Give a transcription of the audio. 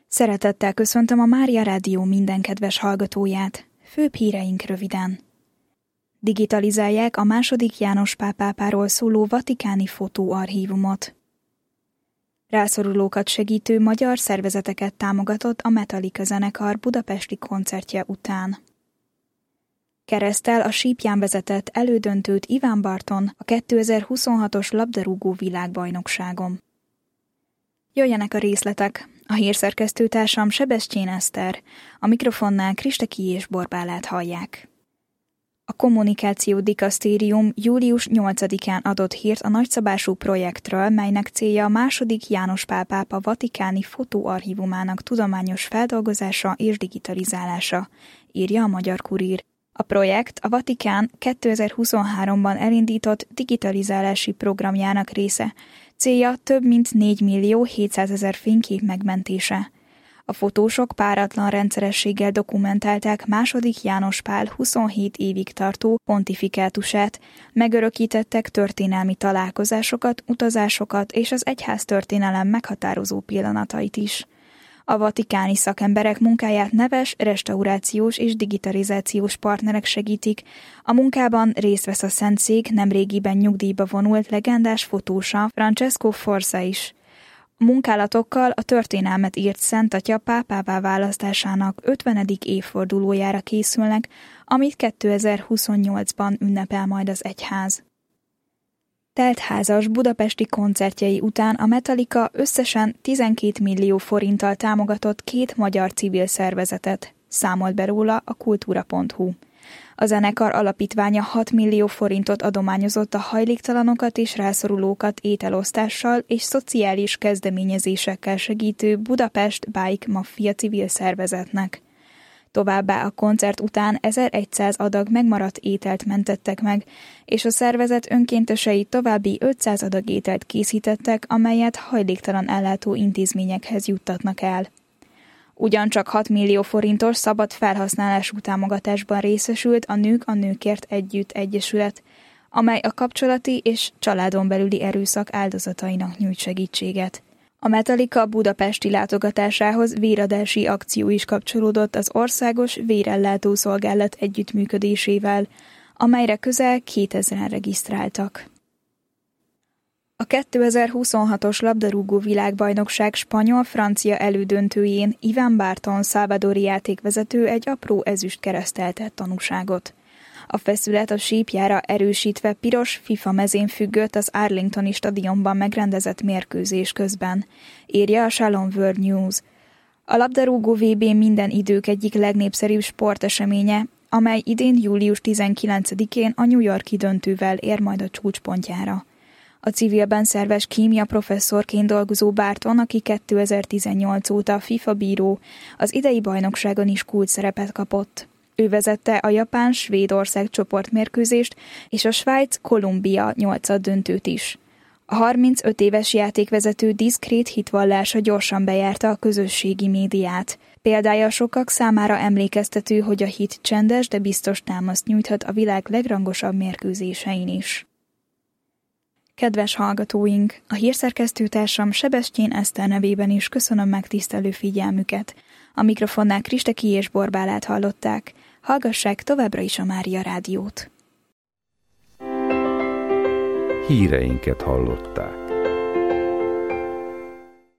Szeretettel köszöntöm a Mária Rádió minden kedves hallgatóját. Főbb híreink röviden. Digitalizálják a II. János Pál pápáról szóló vatikáni fotóarchívumot. Rászorulókat segítő magyar szervezeteket támogatott a Metallica zenekar budapesti koncertje után. Keresztel a sípján vezetett elődöntőt Iván Barton a 2026-os labdarúgó világbajnokságon. Jöjjenek a részletek. A hírszerkesztőtársam Sebestyén Eszter, a mikrofonnál Kristeki és Borbálát hallják. A Kommunikáció Dikasztérium július 8-án adott hírt a nagyszabású projektről, melynek célja a II. János Pál pápa vatikáni fotóarchívumának tudományos feldolgozása és digitalizálása, írja a Magyar Kurír. A projekt a Vatikán 2023-ban elindított digitalizálási programjának része, célja több mint 4.700.000 fénykép megmentése. A fotósok páratlan rendszerességgel dokumentálták II. János Pál 27 évig tartó pontifikátusát, megörökítettek történelmi találkozásokat, utazásokat és az egyház történelem meghatározó pillanatait is. A vatikáni szakemberek munkáját neves, restaurációs és digitalizációs partnerek segítik. A munkában részt vesz a Szentszék nemrégiben nyugdíjba vonult legendás fotósa Francesco Forza is. A munkálatokkal a történelmet írt Szent Atya pápává választásának 50. évfordulójára készülnek, amit 2028-ban ünnepel majd az egyház. Teltházas budapesti koncertjei után a Metallica összesen 12 millió forinttal támogatott 2 magyar civil szervezetet, számolt be róla a kultúra.hu. A zenekar alapítványa 6 millió forintot adományozott a hajléktalanokat és rászorulókat ételosztással és szociális kezdeményezésekkel segítő Budapest Bike Mafia civil szervezetnek. Továbbá a koncert után 1100 adag megmaradt ételt mentettek meg, és a szervezet önkéntesei további 500 adag ételt készítettek, amelyet hajléktalan ellátó intézményekhez juttatnak el. Ugyancsak 6 millió forintos szabad felhasználású támogatásban részesült a Nők a Nőkért Együtt Egyesület, amely a kapcsolati és családon belüli erőszak áldozatainak nyújt segítséget. A Metallica budapesti látogatásához véradási akció is kapcsolódott az Országos Vérellátó Szolgálat együttműködésével, amelyre közel 2000-en regisztráltak. A 2026-os labdarúgó világbajnokság spanyol-francia elődöntőjén Iván Barton salvadori játékvezető egy apró ezüstkereszttel tett tanúságot. A feszület a sípjára erősítve piros FIFA mezén függött az Arlingtoni stadionban megrendezett mérkőzés közben, írja a Shalom World News. A labdarúgó VB minden idők egyik legnépszerűbb sporteseménye, amely idén július 19-én a New York-i döntővel ér majd a csúcspontjára. A civilben szerves kémia professzorként dolgozó Barton, aki 2018 óta FIFA bíró, az idei bajnokságon is kulcsszerepet kapott. Ő vezette a Japán-Svédország csoportmérkőzést és a Svájc-Kolumbia 8. döntőt is. A 35 éves játékvezető diszkrét hitvallása gyorsan bejárta a közösségi médiát. Példája sokak számára emlékeztető, hogy a hit csendes, de biztos támaszt nyújthat a világ legrangosabb mérkőzésein is. Kedves hallgatóink, a hírszerkesztőtársam Sebestyén Eszter nevében is köszönöm megtisztelő figyelmüket. A mikrofonnál Kristeki és Borbálát hallották. Hallgassák továbbra is a Mária Rádiót. Híreinket hallották.